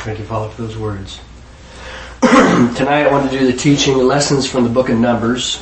Thank you, Father, for those words. Tonight I want to do the teaching lessons from the book of Numbers.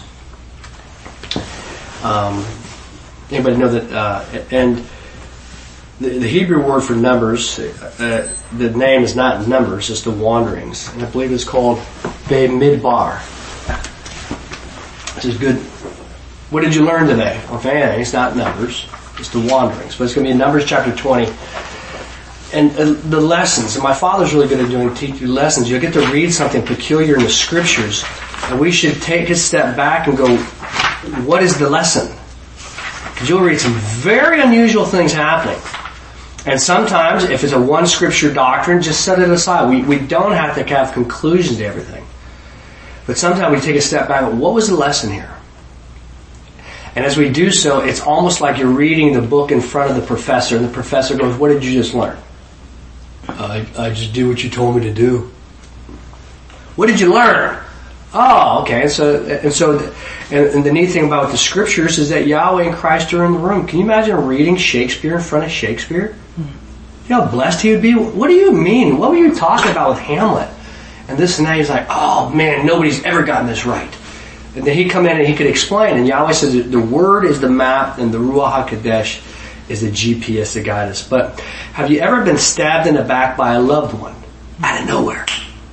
Anybody know that? And the Hebrew word for numbers, the name is not numbers, it's the wanderings. And I believe it's called Bamidbar. Which is good. What did you learn today? Okay, it's not numbers, it's the wanderings. But it's going to be in Numbers chapter 20. And the lessons, and my father's really good at doing teaching lessons. You'll get to read something peculiar in the scriptures, and we should take a step back and go, what is the lesson? Because you'll read some very unusual things happening. And sometimes, if it's a one scripture doctrine, just set it aside. We don't have to have conclusions to everything. But sometimes we take a step back and go, what was the lesson here? And as we do so, it's almost like you're reading the book in front of the professor, and the professor goes, what did you just learn? I just do what you told me to do. What did you learn? Oh, okay. And the neat thing about the scriptures is that Yahweh and Christ are in the room. Can you imagine reading Shakespeare in front of Shakespeare? You know how blessed he would be? What do you mean? What were you talking about with Hamlet? And this and that. He's like, oh man, nobody's ever gotten this right. And then he'd come in and he could explain. And Yahweh says that the Word is the map and the Ruach HaKodesh is the GPS to guide us. But have you ever been stabbed in the back by a loved one out of nowhere?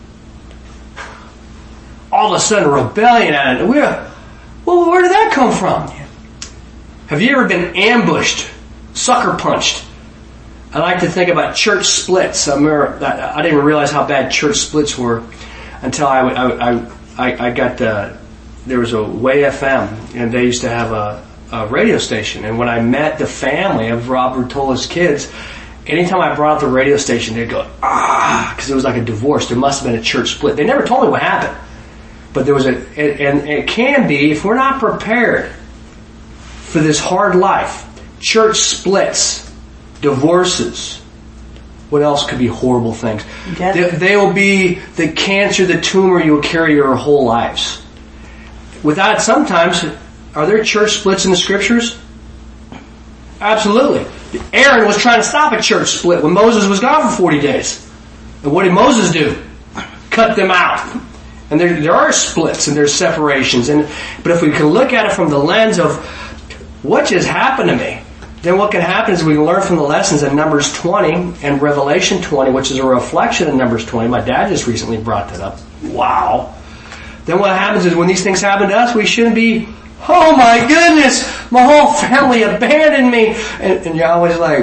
All of a sudden, rebellion out of nowhere. Well, where did that come from? Have you ever been ambushed, sucker punched? I like to think about church splits. I didn't even realize how bad church splits were until I got there was a Way FM, and they used to have a radio station. And when I met the family of Rob Rutola's kids, anytime I brought up the radio station, they'd go, because it was like a divorce. There must have been a church split. They never told me what happened. But there was and it can be, if we're not prepared for this hard life, church splits, divorces, what else could be horrible things? They will be the cancer, the tumor you will carry your whole lives. Without sometimes, are there church splits in the scriptures? Absolutely. Aaron was trying to stop a church split when Moses was gone for 40 days. And what did Moses do? Cut them out. And there are splits and there's separations. But if we can look at it from the lens of what just happened to me, then what can happen is we can learn from the lessons in Numbers 20 and Revelation 20, which is a reflection of Numbers 20. My dad just recently brought that up. Wow. Then what happens is when these things happen to us, we shouldn't be, oh my goodness, my whole family abandoned me. And Yahweh's like,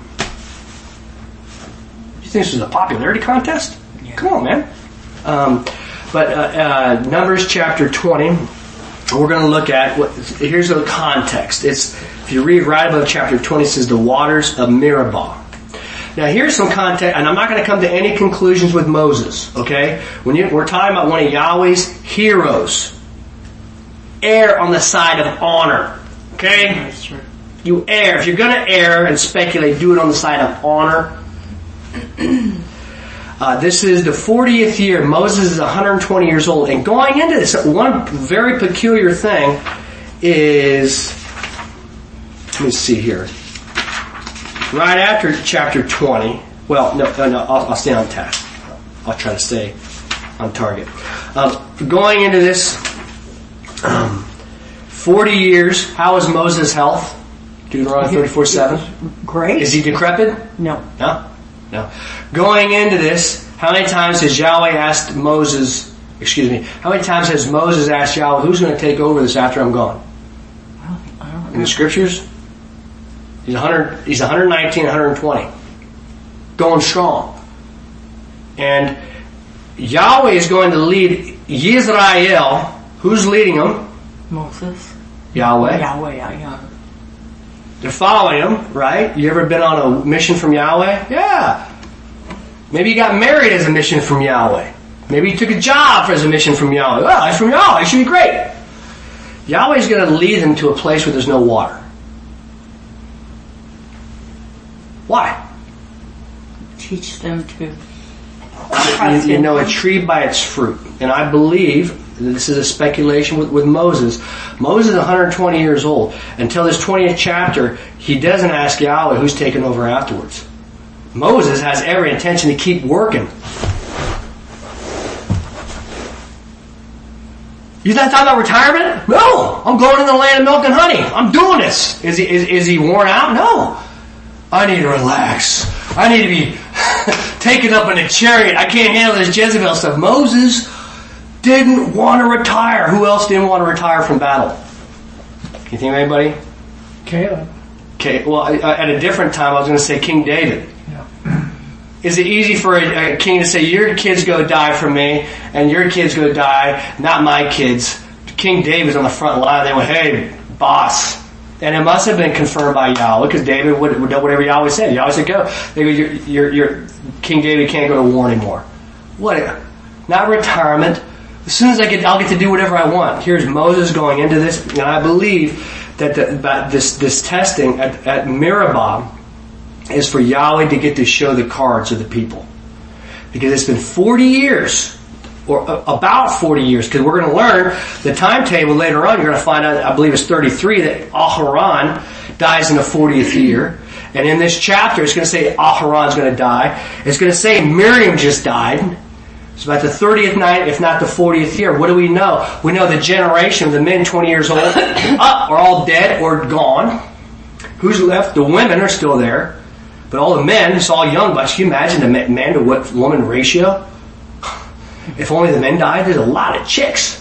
you think this is a popularity contest? Yeah. Come on, man. But Numbers chapter 20, we're going to look at, here's the context. If you read right above chapter 20, it says the waters of Meribah. Now here's some context, and I'm not going to come to any conclusions with Moses, okay? We're talking about one of Yahweh's heroes. Err on the side of honor, okay? That's true. You err. If you're going to err and speculate, do it on the side of honor. This is the 40th year. Moses is 120 years old. And going into this, one very peculiar thing is, let me see here. Right after chapter 20, well, no, I'll stay on task. I'll try to stay on target. Going into this 40 years, how is Moses' health? Deuteronomy 34:7. Great. Is he decrepit? No. No. Going into this, how many times has Yahweh asked Moses, how many times has Moses asked Yahweh, who's going to take over this after I'm gone? Well, I don't know. In the scriptures? He's 119, 120. Going strong. And Yahweh is going to lead Yisrael. Who's leading them? Moses. Yahweh. Yeah. They're following him, right? You ever been on a mission from Yahweh? Yeah. Maybe you got married as a mission from Yahweh. Maybe you took a job as a mission from Yahweh. Well, it's from Yahweh. It should be great. Yahweh's going to lead them to a place where there's no water. Why? Teach them to... You know a tree by its fruit. And I believe, this is a speculation with Moses. Moses is 120 years old. Until this 20th chapter, he doesn't ask Yahweh who's taking over afterwards. Moses has every intention to keep working You're not talking about retirement? No. I'm going in the land of milk and honey. I'm doing this. Is he worn out? No. I need to relax. I need to be taken up in a chariot. I can't handle this Jezebel stuff. Moses didn't want to retire. Who else didn't want to retire from battle? Can you think of anybody? Caleb. Okay, well, at a different time, I was going to say King David. Yeah. Is it easy for a king to say, your kids go die for me, and your kids go die, not my kids? King David's on the front line. They went, hey, boss. And it must have been confirmed by Yahweh, because David would do whatever Yahweh said. Yahweh said, go. They go, your King David can't go to war anymore. What? Not retirement. As soon as I'll get to do whatever I want. Here's Moses going into this, and I believe that this testing at Meribah is for Yahweh to get to show the cards of the people. Because it's been 40 years, or about 40 years, because we're going to learn the timetable later on. You're going to find out, I believe it's 33, that Aharon dies in the 40th year. And in this chapter, it's going to say Aharon's going to die. It's going to say Miriam just died. It's about the 30th night, if not the 40th year. What do we know? We know the generation of the men 20 years old are all dead or gone. Who's left? The women are still there. But all the men, it's all young bunch. Can you imagine the man to woman ratio? If only the men died, there's a lot of chicks.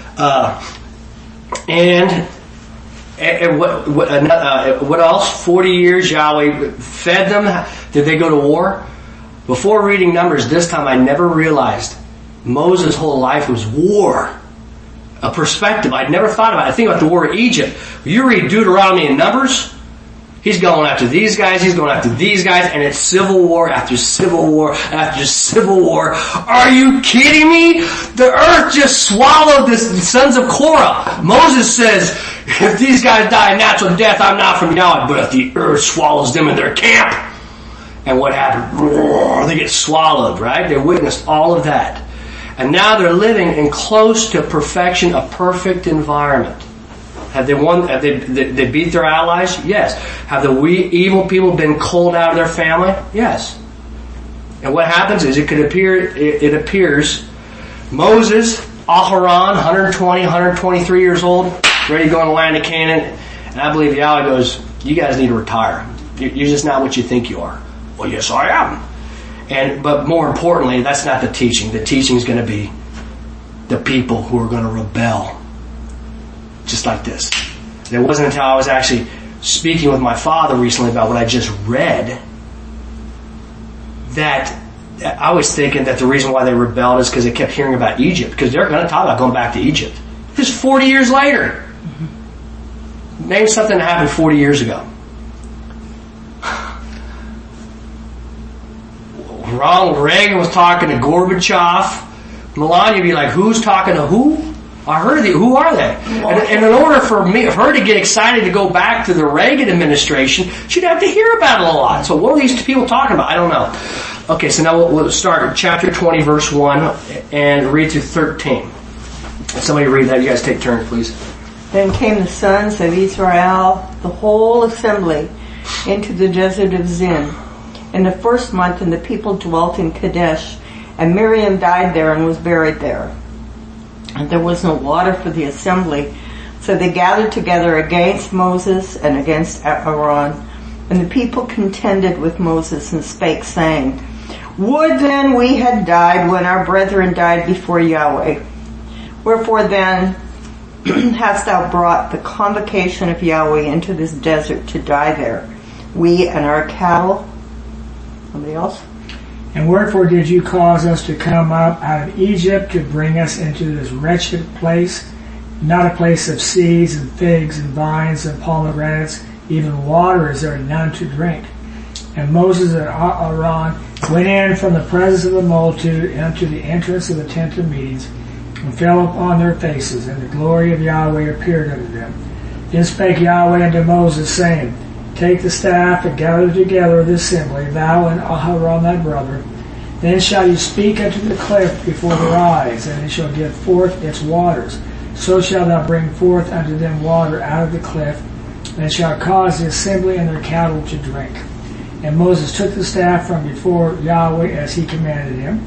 And what else? 40 years Yahweh fed them. Did they go to war? Before reading Numbers this time, I never realized Moses' whole life was war. A perspective I'd never thought about. I think about the war of Egypt. You read Deuteronomy and Numbers, he's going after these guys, he's going after these guys, and it's civil war after civil war after civil war. Are you kidding me? The earth just swallowed the sons of Korah. Moses says, if these guys die a natural death, I'm not from Yahweh, but if the earth swallows them in their camp. And what happened? They get swallowed, right? They witnessed all of that. And now they're living in close to perfection, a perfect environment. Have they won? Have they beat their allies? Yes. Have the evil people been culled out of their family? Yes. And what happens is it appears Moses, Aharon, 120, 123 years old, ready to go in the land of Canaan. And I believe Yahweh goes, you guys need to retire. You're just not what you think you are. Well, yes, I am. But more importantly, that's not the teaching. The teaching is going to be the people who are going to rebel. Just like this. And it wasn't until I was actually speaking with my father recently about what I just read that I was thinking that the reason why they rebelled is because they kept hearing about Egypt. Because they're going to talk about going back to Egypt. This is 40 years later. Name something that happened 40 years ago. Ronald Reagan was talking to Gorbachev. Melania would be like, who's talking to who? I heard who are they? And in order for her to get excited to go back to the Reagan administration, she'd have to hear about it a lot. So what are these people talking about? I don't know. Okay, so now we'll start chapter 20, verse 1, and read through 13. Somebody read that. You guys take turns, please. Then came the sons of Israel, the whole assembly, into the desert of Zin. In the first month, and the people dwelt in Kadesh, and Miriam died there and was buried there. And there was no water for the assembly, so they gathered together against Moses and against Aaron. And the people contended with Moses and spake, saying, would then we had died when our brethren died before Yahweh. Wherefore then hast thou brought the convocation of Yahweh into this desert to die there, we and our cattle? Somebody else? And wherefore did you cause us to come up out of Egypt to bring us into this wretched place, not a place of seeds and figs and vines and pomegranates, even water is there none to drink. And Moses and Aaron went in from the presence of the multitude unto the entrance of the tent of meetings, and fell upon their faces, and the glory of Yahweh appeared unto them. Then spake Yahweh unto Moses, saying, take the staff and gather together the assembly, thou and Aharon thy brother. Then shall you speak unto the cliff before their eyes, and it shall give forth its waters. So shalt thou bring forth unto them water out of the cliff, and shall cause the assembly and their cattle to drink. And Moses took the staff from before Yahweh as he commanded him,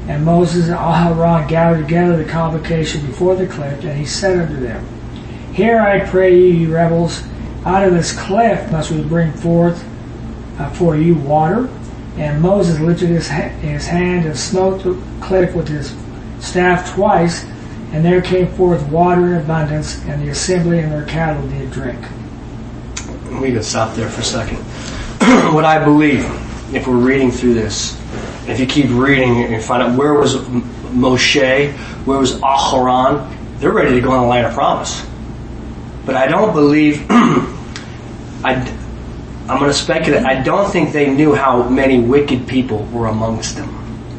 And Moses and Aharon gathered together the convocation before the cliff, and he said unto them, Hear, I pray you rebels, out of this cliff must we bring forth for you water. And Moses lifted his hand and smote the cliff with his staff twice, and there came forth water in abundance, and the assembly and their cattle did drink. We can stop there for a second. What I believe, if we're reading through this, if you keep reading and find out where was Moshe, where was Aharon, they're ready to go in the land of promise. But I don't believe, I'm going to speculate, I don't think they knew how many wicked people were amongst them.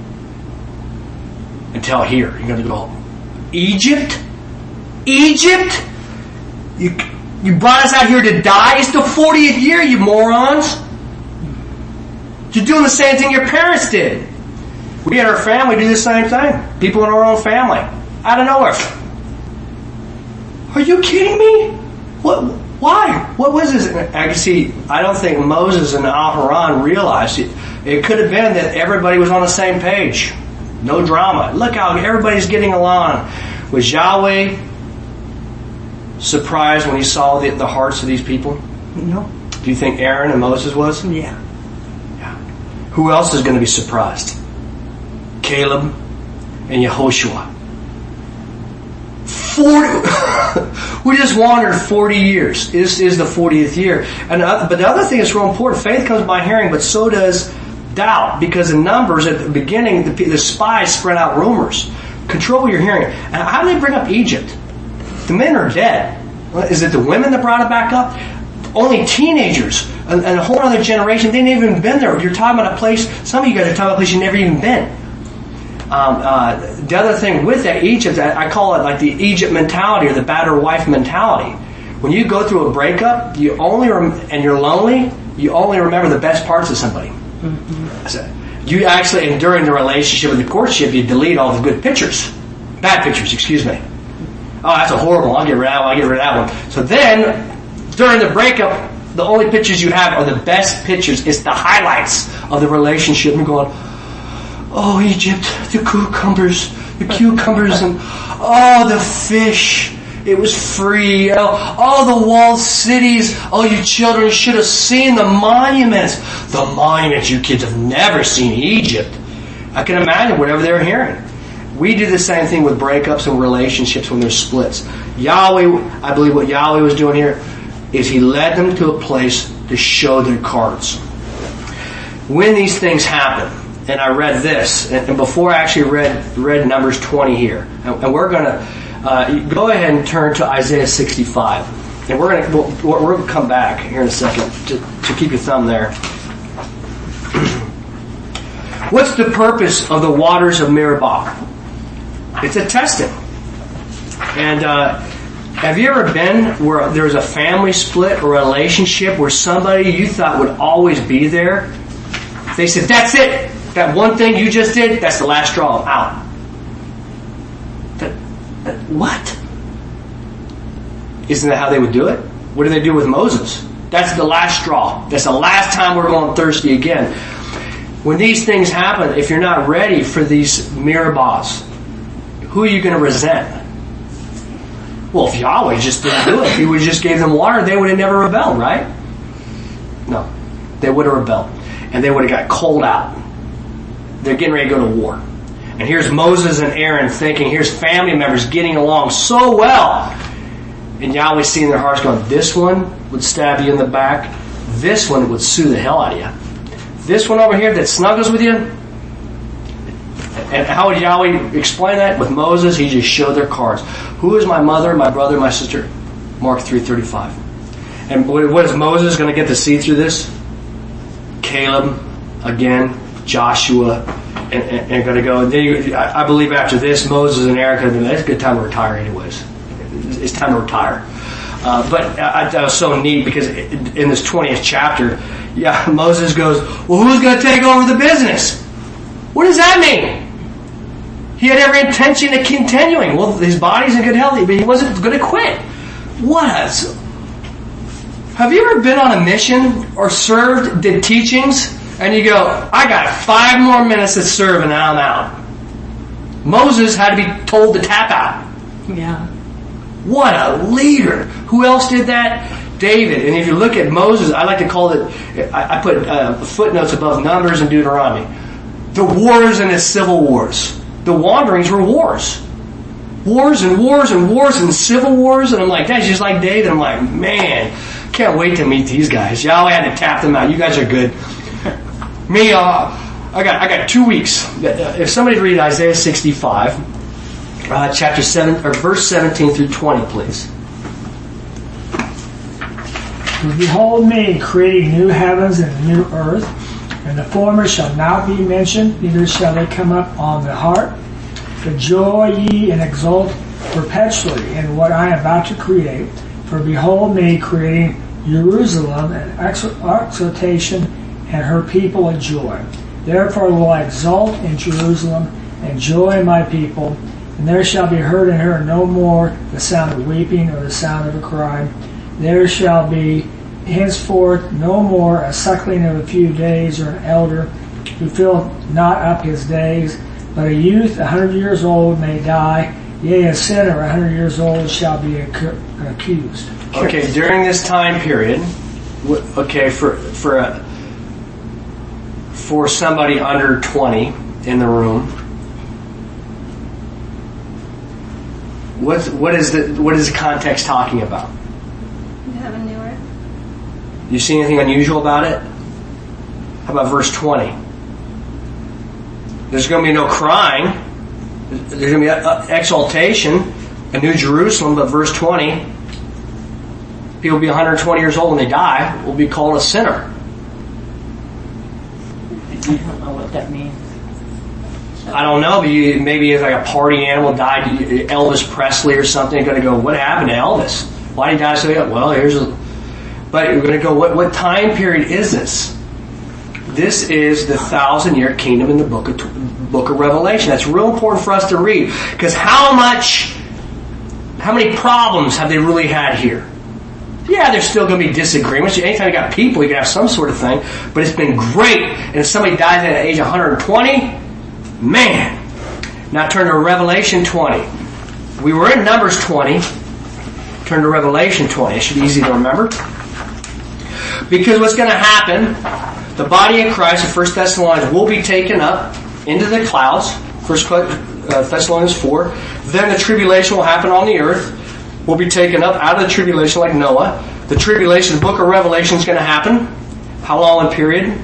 Until here, you're going to go, Egypt? Egypt? You brought us out here to die? It's the 40th year, you morons. You're doing the same thing your parents did. We had our family do the same thing. People in our own family. Out of nowhere. Are you kidding me? What? Why? What was this? I don't think Moses and Aharon realized it. It could have been that everybody was on the same page. No drama. Look how everybody's getting along. Was Yahweh surprised when he saw the hearts of these people? No. Do you think Aaron and Moses was? Yeah. Who else is going to be surprised? Caleb and Yehoshua. 40. We just wandered 40 years. This is the 40th year. But the other thing that's real important, faith comes by hearing, but so does doubt. Because in Numbers, at the beginning, the spies spread out rumors. Control what you're hearing. And how do they bring up Egypt? The men are dead. Is it the women that brought it back up? Only teenagers and a whole other generation, they never even been there. You're talking about a place, some of you guys are talking about a place you've never even been. The other thing with that Egypt, I call it like the Egypt mentality or the battered wife mentality. When you go through a breakup, and you're lonely, you only remember the best parts of somebody. Mm-hmm. So you actually, and during the relationship and the courtship, you delete all the good pictures. Bad pictures, excuse me. Oh, that's a horrible, I'll get rid of that one. So then, during the breakup, the only pictures you have are the best pictures. It's the highlights of the relationship. You're going, oh, Egypt, the cucumbers, and oh, the fish. It was free. Oh, the walled cities. Oh, you children should have seen the monuments. The monuments. You kids have never seen Egypt. I can imagine whatever they're hearing. We do the same thing with breakups and relationships when there's splits. Yahweh, I believe what Yahweh was doing here is he led them to a place to show their cards. When these things happen, and I read this, and before I actually read Numbers 20 here, and we're going to go ahead and turn to Isaiah 65, and we're going to come back here in a second to keep your thumb there. What's the purpose of the waters of Meribah? It's a testing. And have you ever been where there's a family split or relationship where somebody you thought would always be there, they said, that's it. That one thing you just did, that's the last straw. I'm out. What? Isn't that how they would do it? What did they do with Moses? That's the last straw. That's the last time we're going thirsty again. When these things happen, if you're not ready for these Meribahs, who are you going to resent? Well, if Yahweh just didn't do it, if he would just gave them water, they would have never rebelled, right? No. They would have rebelled. And they would have got cold out. They're getting ready to go to war. And here's Moses and Aaron thinking, here's family members getting along so well. And Yahweh seeing their hearts going, this one would stab you in the back. This one would sue the hell out of you. This one over here that snuggles with you. And how would Yahweh explain that? With Moses, he just showed their cards. Who is my mother, my brother, my sister? Mark 3:35. And what is Moses going to get to see through this? Caleb, again, Joshua, and going to go. And then I believe after this, Moses and Aaron, it's a good time to retire anyways. It's time to retire. But that was so neat because in this 20th chapter, Moses goes, well, who's going to take over the business? What does that mean? He had every intention of continuing. Well, his body's in good health, but he wasn't going to quit. Have you ever been on a mission or served, did teachings, and you go, I got 5 more minutes to serve and I'm out? Moses had to be told to tap out. Yeah. What a leader. Who else did that? David. And if you look at Moses, I like to call it, I put footnotes above Numbers and Deuteronomy. The wars and the civil wars. The wanderings were wars. Wars and wars and wars and civil wars. And I'm like, that's just like David. I'm like, man, can't wait to meet these guys. Yahweh had to tap them out. You guys are good. Me, I got 2 weeks. If somebody read Isaiah 65, chapter 7 or verse 17 through 20, please. For behold me creating new heavens and a new earth, and the former shall not be mentioned, neither shall they come up on the heart. Rejoice ye and exult perpetually in what I am about to create. For behold me creating Jerusalem an exultation, and her people a joy. Therefore will I exult in Jerusalem, and joy in my people, and there shall be heard in her no more the sound of weeping or the sound of a cry. There shall be henceforth no more a suckling of a few days, or an elder who filled not up his days, but a youth 100 years old may die, yea, a sinner 100 years old shall be accused. Okay, during this time period, okay, for somebody under 20 in the room, what is the context talking about? Heaven, new earth. You see anything unusual about it? How about verse 20? There's going to be no crying. There's going to be exaltation, a new Jerusalem, but verse 20, people will be 120 years old when they die, will be called a sinner. I don't know what that means. I don't know, but maybe if like a party animal died, Elvis Presley or something, you're going to go, what happened to Elvis? Why did he die so young? Well, but you're going to go, what time period is this? This is the 1,000-year kingdom in the book of Revelation. That's real important for us to read, because how many problems have they really had here? Yeah, there's still going to be disagreements. Anytime you got people, you can have some sort of thing. But it's been great. And if somebody dies at the age of 120, man. Now turn to Revelation 20. We were in Numbers 20. Turn to Revelation 20. It should be easy to remember. Because what's going to happen, the body of Christ in 1 Thessalonians will be taken up into the clouds. 1 Thessalonians 4. Then the tribulation will happen on the earth. Will be taken up out of the tribulation like Noah. The tribulation, the book of Revelation is going to happen. How long in period?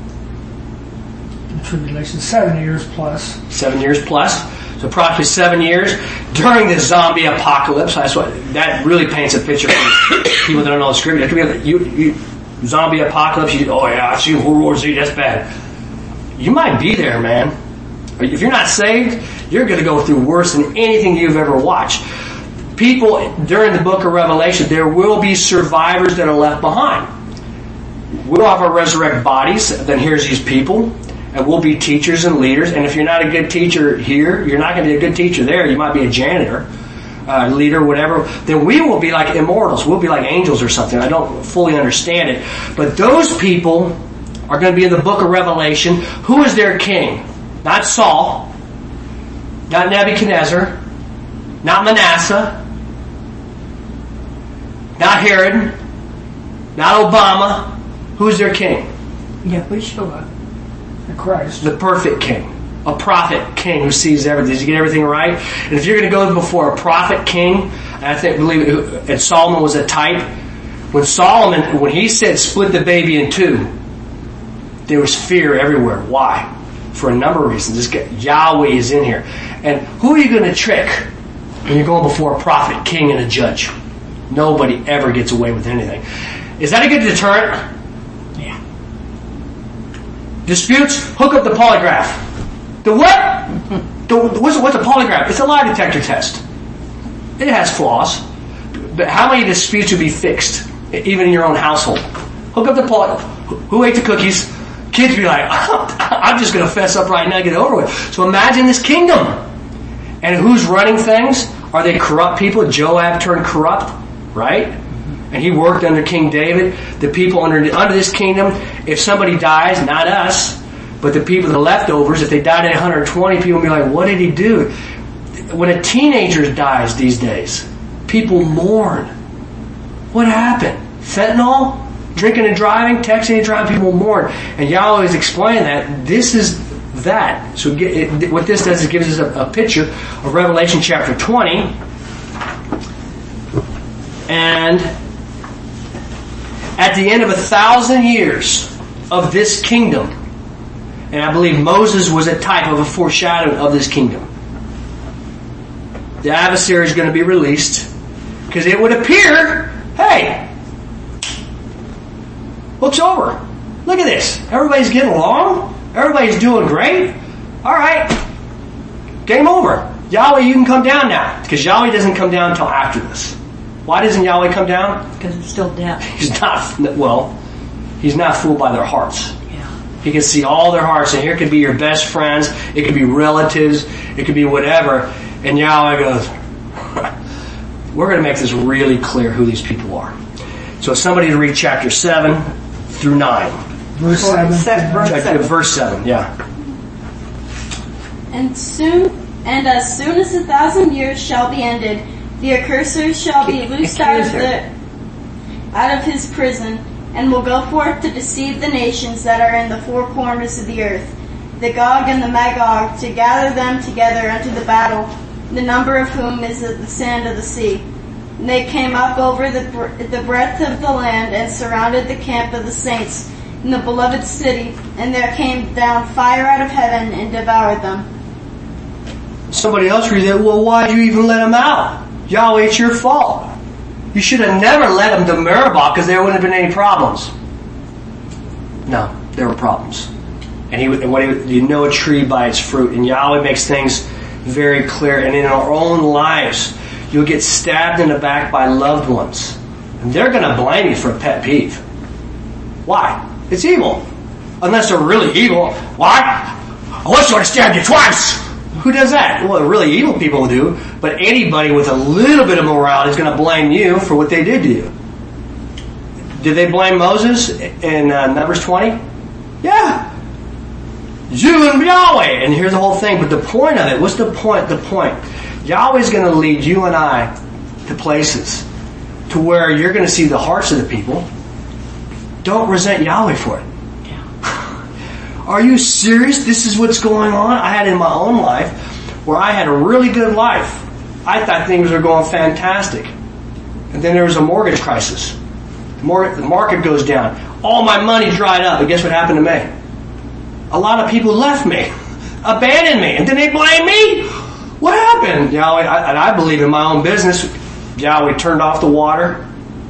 The tribulation, 7 years plus. 7 years plus. So approximately 7 years during the zombie apocalypse. That really paints a picture for people that don't know the scripture. It could be zombie apocalypse. Oh yeah, I've seen World War Z. That's bad. You might be there, man. If you're not saved, you're going to go through worse than anything you've ever watched. People, during the book of Revelation, there will be survivors that are left behind. We'll have our resurrected bodies, then here's these people, and we'll be teachers and leaders. And if you're not a good teacher here, you're not going to be a good teacher there. You might be a janitor, leader, whatever. Then we will be like immortals. We'll be like angels or something. I don't fully understand it. But those people are going to be in the book of Revelation. Who is their king? Not Saul, not Nebuchadnezzar, not Manasseh, not Herod, not Obama. Who's their king? Yahushua. Christ. The perfect king. A prophet king who sees everything. Does he get everything right? And if you're going to go before a prophet king, and believe Solomon was a type. When he said split the baby in two, there was fear everywhere. Why? For a number of reasons. Yahweh is in here. And who are you going to trick when you're going before a prophet, king, and a judge? Nobody ever gets away with anything. Is that a good deterrent? Yeah. Disputes? Hook up the polygraph. The what? What's a polygraph? It's a lie detector test. It has flaws. But how many disputes would be fixed, even in your own household? Hook up the polygraph. Who ate the cookies? Kids be like, I'm just going to fess up right now and get it over with. So imagine this kingdom. And who's running things? Are they corrupt people? Joab turned corrupt. Right? And he worked under King David. The people under this kingdom, if somebody dies, not us, But the people, the leftovers, if they died at 120, people will be like, what did he do? When a teenager dies these days, people mourn. What happened? Fentanyl? Drinking and driving? Texting and driving? People mourn. And Yahweh is explaining that. This is that. So what this does is gives us a picture of Revelation chapter 20. And at the end of 1,000 years of this kingdom, and I believe Moses was a type of a foreshadowing of this kingdom, the adversary is going to be released, because it would appear, hey, look's over. Look at this. Everybody's getting along. Everybody's doing great. All right. Game over. Yahweh, you can come down now, because Yahweh doesn't come down until after this. Why doesn't Yahweh come down? Because it's still death. He's not fooled by their hearts. Yeah. He can see all their hearts, and here could be your best friends, it could be relatives, it could be whatever, and Yahweh goes, we're going to make this really clear who these people are. So somebody to read chapter 7 through 9. Verse 7. Verse 7, yeah. And as soon as 1,000 years shall be ended, the accuser shall be loosed out of his prison, and will go forth to deceive the nations that are in the four corners of the earth, the Gog and the Magog, to gather them together unto the battle, the number of whom is as the sand of the sea. And they came up over the breadth of the land, and surrounded the camp of the saints in the beloved city, and there came down fire out of heaven and devoured them. Somebody else reads it, well, why did you even let them out? Yahweh, it's your fault. You should have never let them to Meribah, because there wouldn't have been any problems. No, there were problems. And you know a tree by its fruit. And Yahweh makes things very clear. And in our own lives, you'll get stabbed in the back by loved ones. And they're going to blame you for a pet peeve. Why? It's evil. Unless they're really evil. Why? I wish I would have stabbed you twice. Who does that? Well, really evil people do. But anybody with a little bit of morality is going to blame you for what they did to you. Did they blame Moses in Numbers 20? Yeah. You and Yahweh. And here's the whole thing. But the point of it, what's the point? The point. Yahweh's going to lead you and I to places to where you're going to see the hearts of the people. Don't resent Yahweh for it. Are you serious? This is what's going on? I had in my own life where I had a really good life. I thought things were going fantastic. And then there was a mortgage crisis. The market goes down. All my money dried up. And guess what happened to me? A lot of people left me, abandoned me, and then they blame me. What happened? Yahweh, I believe in my own business. Yahweh turned off the water.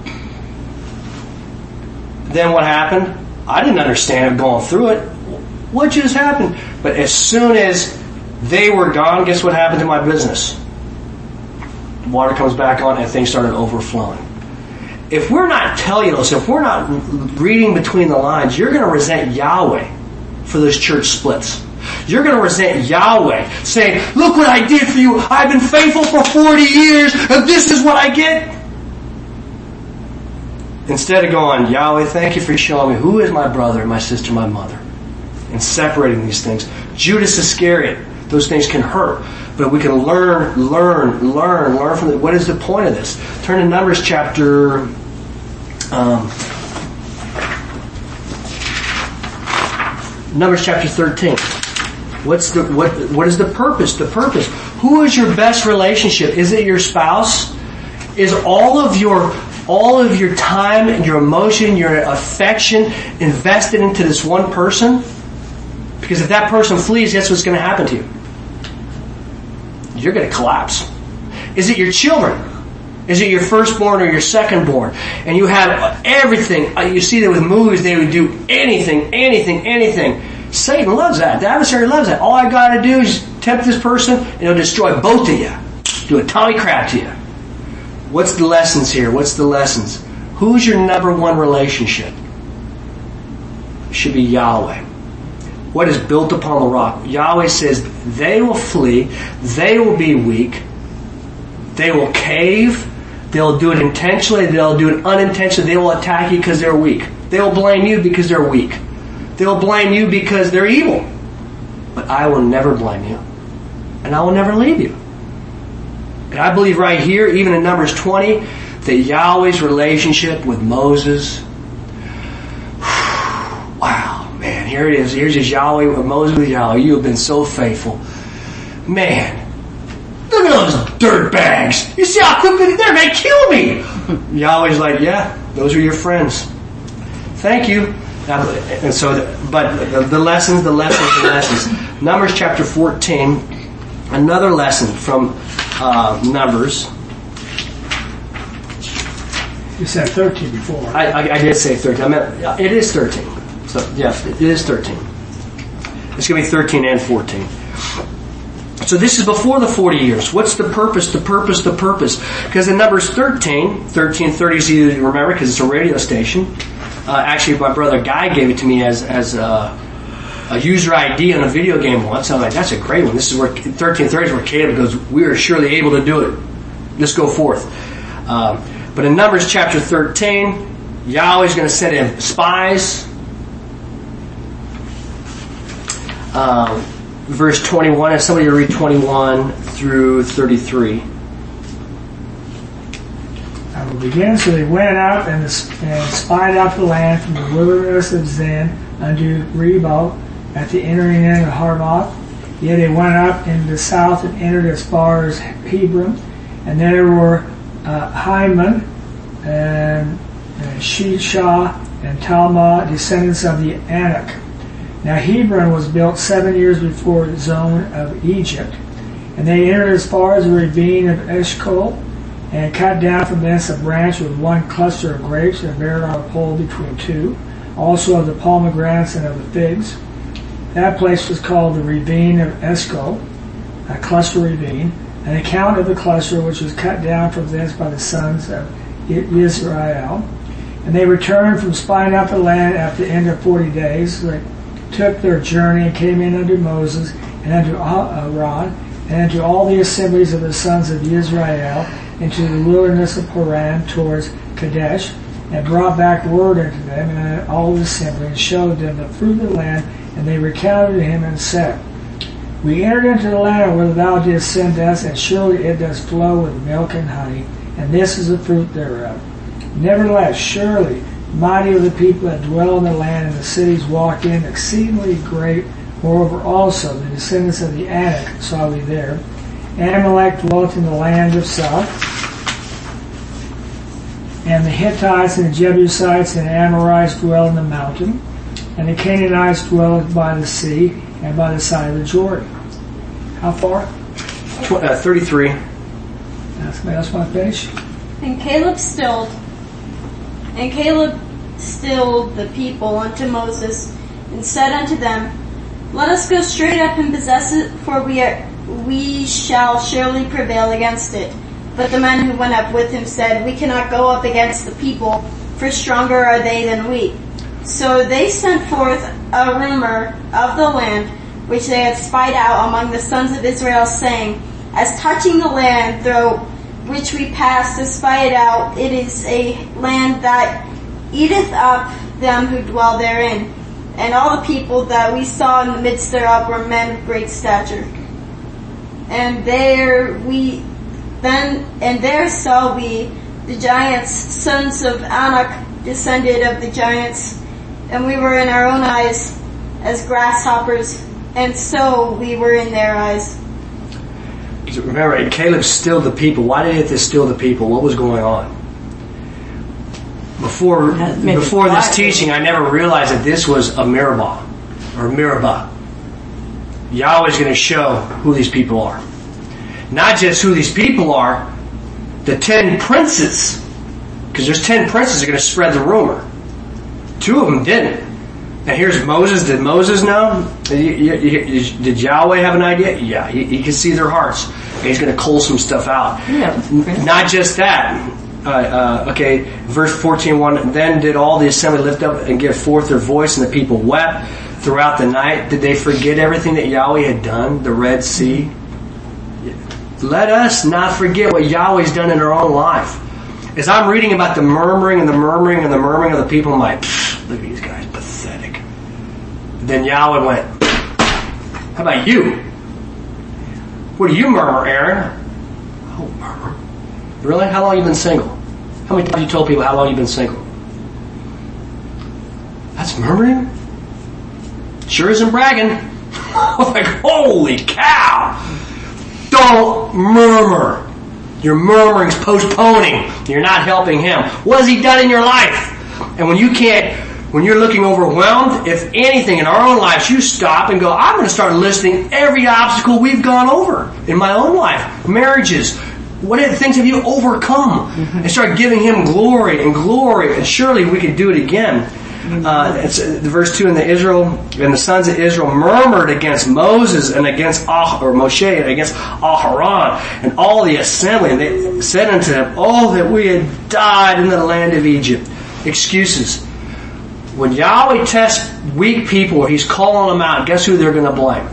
Then what happened? I didn't understand it going through it. What just happened? But as soon as they were gone, guess what happened to my business? Water comes back on and things started overflowing. If we're not telos, if we're not reading between the lines, you're going to resent Yahweh for those church splits. You're going to resent Yahweh, saying, look what I did for you. I've been faithful for 40 years and this is what I get. Instead of going, Yahweh, thank you for showing me who is my brother, my sister, my mother. And separating these things. Judas Iscariot, those things can hurt. But we can learn from it. What is the point of this? Turn to Numbers chapter 13. What is the purpose? The purpose. Who is your best relationship? Is it your spouse? Is all of your time and your emotion, your affection invested into this one person? Because if that person flees, guess what's going to happen to you? You're going to collapse. Is it your children? Is it your firstborn or your secondborn? And you have everything. You see that with movies, they would do anything. Satan loves that. The adversary loves that. All I got to do is tempt this person and he'll destroy both of you. Do a Tommy crap to you. What's the lessons here? What's the lessons? Who's your number one relationship? It should be Yahweh. What is built upon the rock? Yahweh says they will flee, they will be weak, they will cave, they'll do it intentionally, they'll do it unintentionally, they will attack you because they're weak. They will blame you because they're weak. They'll blame you because they're evil. But I will never blame you. And I will never leave you. And I believe right here, even in Numbers 20, that Yahweh's relationship with Moses, wow, man, here it is. Here's his Yahweh with Moses with Yahweh. You have been so faithful. Man, look at those dirt bags. You see how quickly they're going to kill me. Yahweh's like, yeah, those are your friends. Thank you. And so, but the lessons. Numbers chapter 14, another lesson from Numbers. You said 13 before. I did say 13. I meant, it is 13. So, yes, it is 13. It's going to be 13 and 14. So this is before the 40 years. What's the purpose? Because in Numbers 1330 is easy to remember because it's a radio station. Actually, my brother Guy gave it to me as a user ID on a video game once. I'm like, that's a great one. This is where 1330 is where Caleb goes, we are surely able to do it. Let's go forth. But in Numbers chapter 13, Yahweh's going to send in spies. Verse 21, and somebody read 21 through 33. I will begin. So they went out and spied out the land from the wilderness of Zin unto Ribah at the entering in of Harmoth. Yet they went up in the south and entered as far as Hebron. And there were Hyman and Shishah and Talmah, descendants of the Anak. Now Hebron was built 7 years before the zone of Egypt. And they entered as far as the ravine of Eshcol, and cut down from thence a branch with one cluster of grapes, and bare it on a pole between two, also of the pomegranates and of the figs. That place was called the ravine of Eshcol, a cluster ravine, an account of the cluster which was cut down from thence by the sons of Israel. And they returned from spying out the land after the end of 40 days. So they took their journey and came in unto Moses and unto Aaron and unto all the assemblies of the sons of Israel into the wilderness of Paran towards Kadesh, and brought back word unto them and all the assembly, and showed them the fruit of the land. And they recounted to him and said, We entered into the land where thou didst send us, and surely it does flow with milk and honey, and this is the fruit thereof. Nevertheless, surely mighty are the people that dwell in the land, and the cities walk in exceedingly great. Moreover also the descendants of the Anak saw we there. Amalek dwelt in the land of south, and the Hittites and the Jebusites and the Amorites dwell in the mountain, and the Canaanites dwell by the sea and by the side of the Jordan. How far? 33. That's my finish. And Caleb stilled the people unto Moses, and said unto them, Let us go straight up and possess it, for we shall surely prevail against it. But the men who went up with him said, We cannot go up against the people, for stronger are they than we. So they sent forth a rumor of the land which they had spied out among the sons of Israel, saying, As touching the land through which we passed to spy it out, it is a land that eateth up them who dwell therein. And all the people that we saw in the midst thereof were men of great stature. And there saw we the giants, sons of Anak, descended of the giants, and we were in our own eyes as grasshoppers, and so we were in their eyes. Remember, Caleb stilled the people. Why did he have to still the people? What was going on? Before this teaching, I never realized that this was a Meribah. Yahweh's going to show who these people are. Not just who these people are, the 10 princes. Because there's 10 princes that are going to spread the rumor. 2 of them didn't. And here's Moses. Did Moses know? Did Yahweh have an idea? Yeah, he could see their hearts. And he's going to cull some stuff out. Yeah. Not just that. Okay, verse 14:1. Then did all the assembly lift up and give forth their voice, and the people wept throughout the night. Did they forget everything that Yahweh had done? The Red Sea. Let us not forget what Yahweh's done in our own life. As I'm reading about the murmuring and the murmuring and the murmuring of the people, I'm like, look at these guys, pathetic. Then Yahweh went, how about you? What do you murmur, Aaron? Oh, murmur. Really? How long have you been single? How many times have you told people how long you've been single? That's murmuring? Sure isn't bragging. I was like, holy cow! Don't murmur. Your murmuring's postponing. You're not helping him. What has he done in your life? And when you're looking overwhelmed, if anything in our own lives, you stop and go, I'm going to start listing every obstacle we've gone over in my own life. Marriages. What things have you overcome? And start giving him glory, and surely we could do it again. It's verse 2, and the sons of Israel murmured against Moses and against Moshe and against Aharon and all the assembly, and they said unto him, oh, that we had died in the land of Egypt. Excuses. When Yahweh tests weak people or he's calling them out, guess who they're going to blame?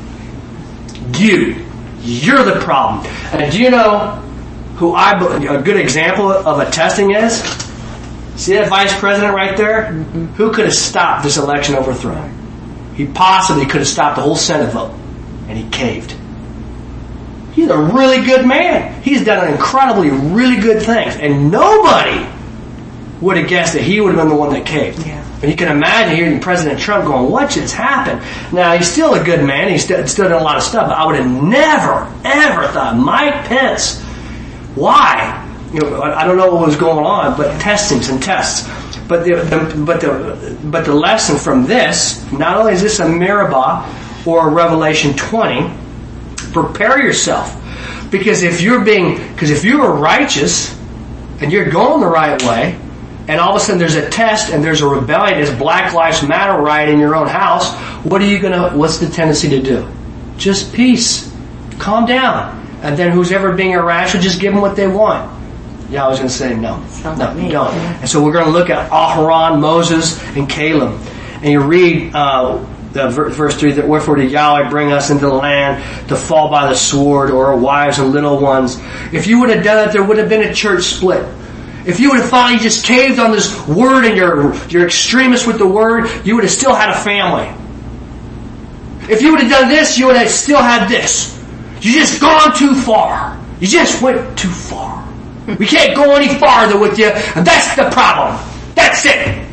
You're the problem. And do you know who a good example of a testing is? See that vice president right there? Mm-hmm. Who could have stopped this election overthrow? He possibly could have stopped the whole Senate vote. And he caved. He's a really good man. He's done incredibly really good things. And nobody would have guessed that he would have been the one that caved. Yeah. And you can imagine hearing President Trump going, what just happened? Now, he's still a good man. He's still done a lot of stuff. But I would have never, ever thought, Mike Pence, why? I don't know what was going on, but testings and tests. But the lesson from this, not only is this a Meribah or a Revelation 20, prepare yourself. Because if you were righteous and you're going the right way, and all of a sudden there's a test and there's a rebellion, there's Black Lives Matter riot in your own house, what's the tendency to do? Just peace. Calm down. And then who's ever being irrational, just give them what they want. Yeah, I was going to say no, don't. And so we're going to look at Aharon, Moses, and Caleb. And you read verse 3, that wherefore did Yahweh bring us into the land to fall by the sword, or our wives and little ones. If you would have done it, there would have been a church split. If you would have finally just caved on this word and you're extremist with the word, you would have still had a family. If you would have done this, you would have still had this. You just gone too far. You just went too far. We can't go any farther with you, and that's the problem. That's it.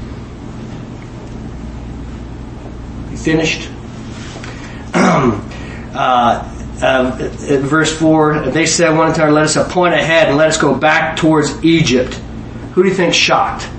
You finished? Verse 4, they said one time, let us appoint a head and let us go back towards Egypt. Who do you think shocked?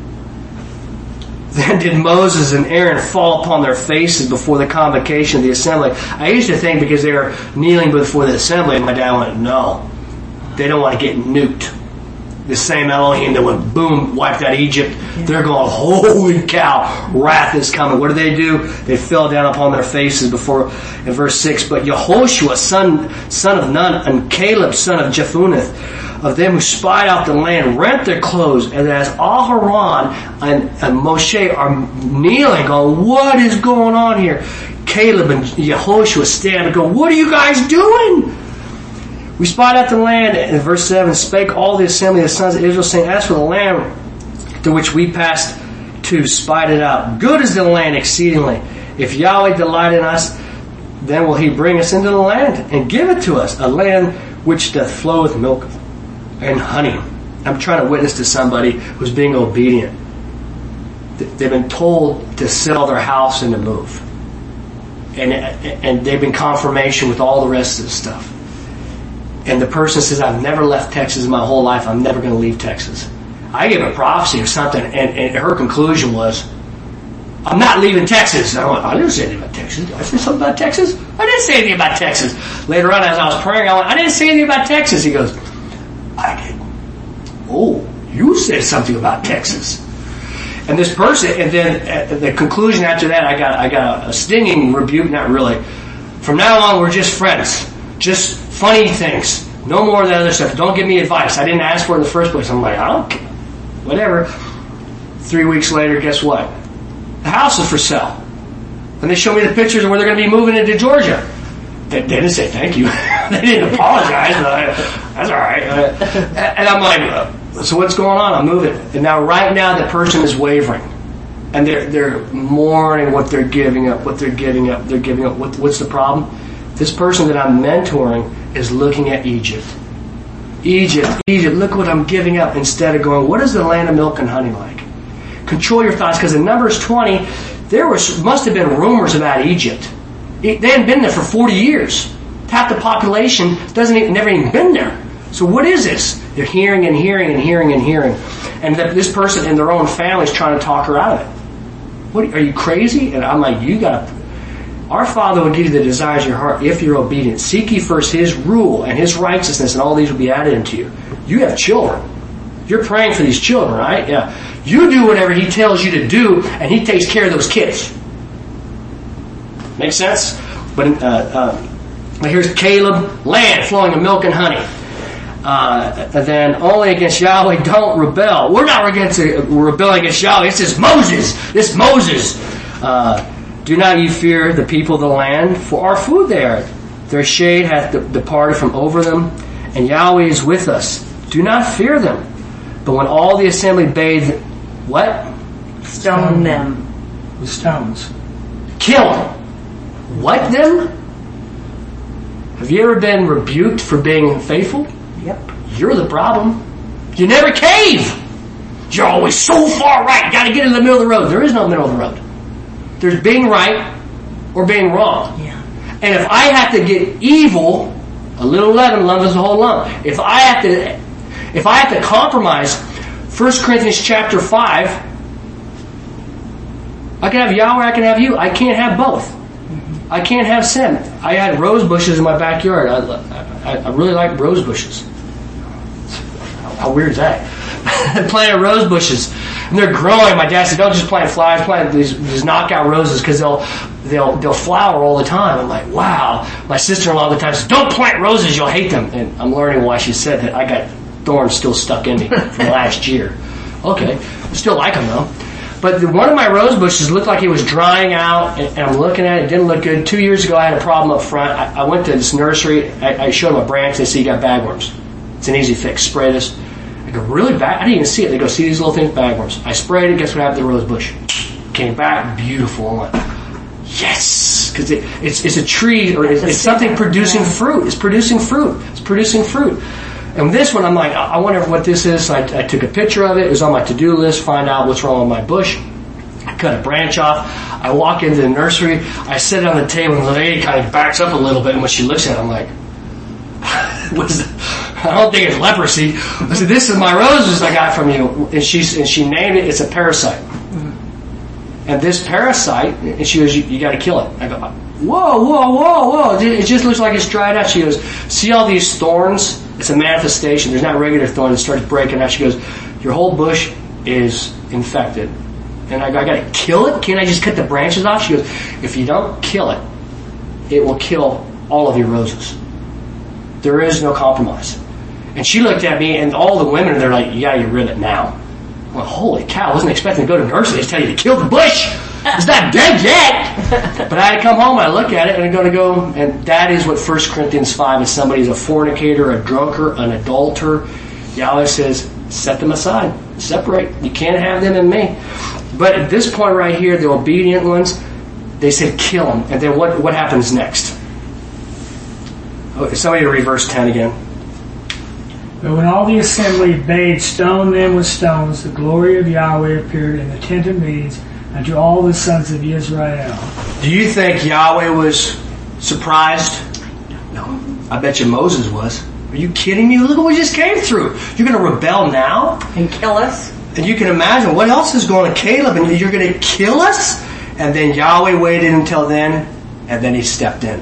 Then did Moses and Aaron fall upon their faces before the convocation of the assembly. I used to think because they were kneeling before the assembly, and my dad went, no. They don't want to get nuked. The same Elohim that went boom, wiped out Egypt. Yeah. They're going, holy cow, wrath is coming. What do? They fell down upon their faces before, in verse 6, but Yehoshua, son of Nun, and Caleb, son of Jephunneh, of them who spied out the land, rent their clothes, and as Aharon and Moshe are kneeling, going, what is going on here? Caleb and Yehoshua stand and go, what are you guys doing? We spied out the land, in verse 7, spake all the assembly of the sons of Israel, saying, as for the land to which we passed to, spied it out. Good is the land exceedingly. If Yahweh delight in us, then will he bring us into the land and give it to us, a land which doth flow with milk and honey. I'm trying to witness to somebody who's being obedient. They've been told to sell their house and to move. And they've been confirmation with all the rest of this stuff. And the person says, I've never left Texas in my whole life. I'm never going to leave Texas. I gave a prophecy or something, and her conclusion was, I'm not leaving Texas. I went, I didn't say anything about Texas. Did I say something about Texas? I didn't say anything about Texas. Later on, as I was praying, I went, I didn't say anything about Texas. He goes, I did. Oh, you said something about Texas. And this person, and then the conclusion after that, I got a stinging rebuke. Not really. From now on, we're just friends. Just funny things. No more of that other stuff. Don't give me advice. I didn't ask for it in the first place. I'm like, I don't care. Whatever. 3 weeks later, guess what? The house is for sale. And they show me the pictures of where they're going to be moving into Georgia. They didn't say thank you. They didn't apologize. But that's all right. And I'm like, so what's going on? I'm moving. And now, right now, the person is wavering. And they're mourning what they're giving up, what they're giving up, they're giving up. What's the problem? This person that I'm mentoring is looking at Egypt. Egypt, look what I'm giving up, instead of going, what is the land of milk and honey like? Control your thoughts, because in Numbers 20, must have been rumors about Egypt. They hadn't been there for 40 years. Half the population never even been there. So what is this? They're hearing and hearing and hearing and hearing. And this person in their own family is trying to talk her out of it. What, are you crazy? And I'm like, our Father will give you the desires of your heart if you're obedient. Seek ye first His rule and His righteousness, and all these will be added unto you. You have children. You're praying for these children, right? Yeah. You do whatever He tells you to do, and He takes care of those kids. Make sense? But here's Caleb, land flowing with milk and honey. And then only against Yahweh don't rebel. We're not rebelling against Yahweh. It's this Moses. Do not ye fear the people of the land, for our food they are. Their shade hath departed from over them, and Yahweh is with us. Do not fear them. But when all the assembly bade, what? Stone them. With stones. Kill them. What them? Have you ever been rebuked for being faithful? Yep. You're the problem. You never cave. You're always so far right. Got to get in the middle of the road. There is no middle of the road. There's being right or being wrong. Yeah. And if I have to get evil, a little leaven leavens the whole lump. If I have to compromise 1 Corinthians chapter 5, I can have Yahweh, I can have you. I can't have both. I can't have sin. I had rose bushes in my backyard. I really like rose bushes. How weird is that? I planted rose bushes, and they're growing. My dad said, "Don't just plant flowers. Plant these knockout roses because they'll flower all the time." I'm like, "Wow." My sister-in-law at the time says, "Don't plant roses. You'll hate them." And I'm learning why she said that. I got thorns still stuck in me from last year. Okay, still like them though. But one of my rose bushes looked like it was drying out, and I'm looking at it. It didn't look good. 2 years ago, I had a problem up front. I went to this nursery. I showed them a branch. They say, "You got bagworms. It's an easy fix. Spray this." I go, "Really bad?" I didn't even see it. They go, "See these little things? Bagworms." I sprayed it. Guess what happened to the rose bush? Came back beautiful. I'm like, yes, because it's a tree, or it's something producing fruit. It's producing fruit. It's producing fruit. And this one, I'm like, I wonder what this is. So I took a picture of it. It was on my to-do list. Find out what's wrong with my bush. I cut a branch off. I walk into the nursery. I sit on the table, and the lady kind of backs up a little bit. And when she looks at it, I'm like, what is it? I don't think it's leprosy. I said, "This is my roses I got from you." And she named it. It's a parasite. And this parasite, and she goes, you got to kill it. I go, whoa. It just looks like it's dried out. She goes, "See all these thorns? It's a manifestation. There's not regular thorns. It starts breaking out." She goes, "Your whole bush is infected." And I go, "I got to kill it? Can't I just cut the branches off?" She goes, "If you don't kill it, it will kill all of your roses. There is no compromise." And she looked at me, and all the women, they're like, "You got to get rid of it now." Well, holy cow, I wasn't expecting to go to nursery to tell you to kill the bush. It's not dead yet. But I had to come home and I look at it and I'm going to go, and that is what 1 Corinthians 5 is. Somebody's a fornicator, a drunkard, an adulterer. Yahweh says, set them aside. Separate. You can't have them in me. But at this point right here, the obedient ones, they said kill them. And then what happens next? Somebody read verse 10 again. But when all the assembly bade stone them with stones, the glory of Yahweh appeared in the tent of meetings unto all the sons of Israel. Do you think Yahweh was surprised? No. I bet you Moses was. Are you kidding me? Look what we just came through. You're going to rebel now? And kill us? And you can imagine what else is going to Caleb, and you're going to kill us? And then Yahweh waited until then, and then he stepped in.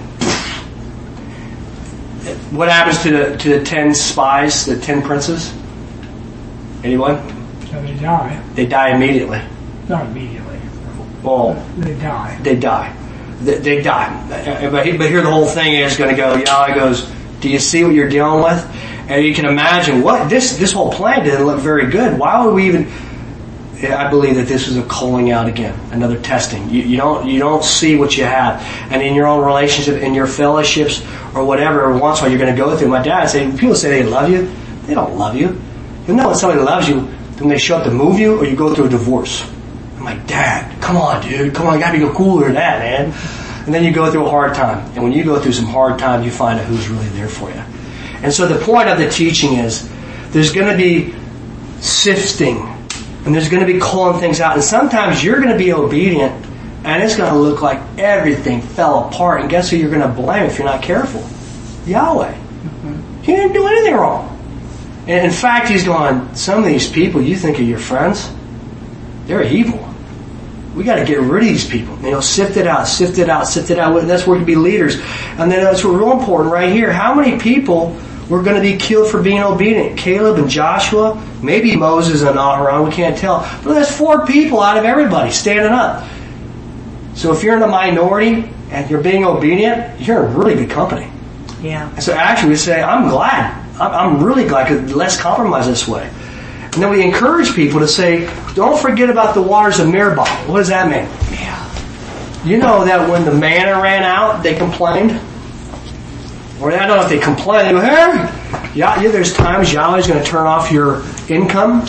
What happens to the 10 spies, the 10 princes? Anyone? So they die. They die immediately. Not immediately. Well, they die. They die. They die. But here the whole thing is going to go, Yahweh goes, "Do you see what you're dealing with?" And you can imagine what this whole plan didn't look very good. Why would we even? I believe that this was a calling out again, another testing. You don't see what you have, and in your own relationship, in your fellowships or whatever, every once in a while you're going to go through. My dad said, people say they love you, they don't love you. You know when somebody loves you, then they show up to move you, or you go through a divorce. I'm like, Dad, come on, dude. Come on, you gotta be cooler than that, man. And then you go through a hard time. And when you go through some hard time, you find out who's really there for you. And so the point of the teaching is there's going to be sifting. And there's going to be calling things out. And sometimes you're going to be obedient. And it's going to look like everything fell apart. And guess who you're going to blame if you're not careful? Yahweh. He didn't do anything wrong. And in fact, he's going, some of these people you think are your friends, they're evil. We got to get rid of these people. Sift it out, sift it out, sift it out. That's where we can be leaders. And then that's what's real important right here. How many people were going to be killed for being obedient? Caleb and Joshua, maybe Moses and Aharon, we can't tell. But there's 4 people out of everybody standing up. So if you're in a minority and you're being obedient, you're in really good company. Yeah. So actually we say, I'm glad. I'm really glad because let's compromise this way. And then we encourage people to say, don't forget about the waters of Meribah. What does that mean? Yeah. You know that when the manna ran out, they complained? Or I don't know if they complained. They go, hey, yeah, there's times Yahweh's going to turn off your income.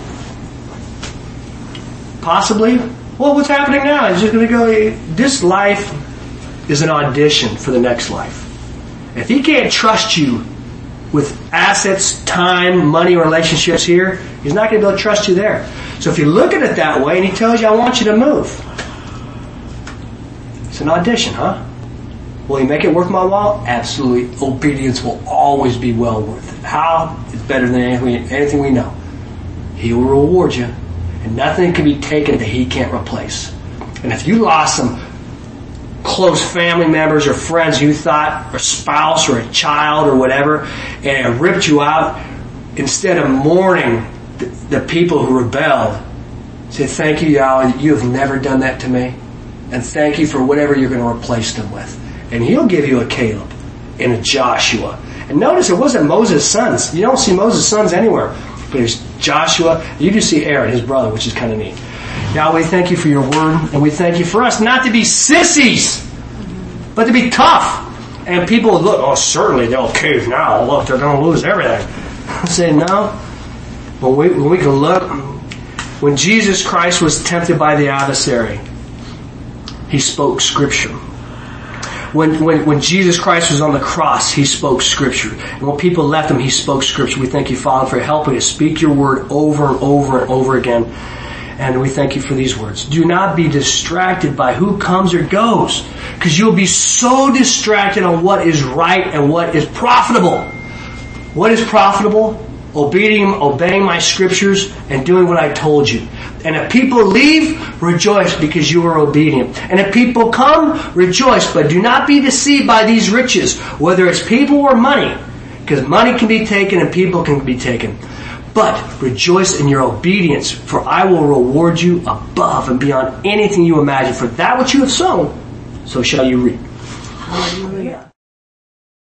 Possibly. Well, what's happening now? He's just going to go, this life is an audition for the next life. If he can't trust you with assets, time, money, relationships here, he's not going to be able to trust you there. So if you look at it that way and he tells you, I want you to move. It's an audition, huh? Will he make it worth my while? Absolutely. Obedience will always be well worth it. How? It's better than anything we know. He will reward you. And nothing can be taken that he can't replace. And if you lost some close family members or friends you thought, or spouse or a child or whatever, and it ripped you out, instead of mourning the people who rebelled, say, thank you, Yahweh, you have never done that to me. And thank you for whatever you're going to replace them with. And he'll give you a Caleb and a Joshua. And notice it wasn't Moses' sons. You don't see Moses' sons anywhere. But there's Joshua. You do see Aaron, his brother, which is kind of neat. Yahweh, thank you for your word. And we thank you for us not to be sissies, but to be tough. And people look, oh, certainly they'll cave now. Look, they're going to lose everything. I say, no. When we can look, when Jesus Christ was tempted by the adversary, he spoke Scripture. When Jesus Christ was on the cross, he spoke Scripture. And when people left him, he spoke Scripture. We thank you, Father, for helping us speak your word over and over and over again. And we thank you for these words. Do not be distracted by who comes or goes, because you'll be so distracted on what is right and what is profitable. What is profitable? Obeying my scriptures and doing what I told you. And if people leave, rejoice because you are obedient. And if people come, rejoice, but do not be deceived by these riches, whether it's people or money, because money can be taken and people can be taken. But rejoice in your obedience, for I will reward you above and beyond anything you imagine. For that which you have sown, so shall you reap. Hallelujah.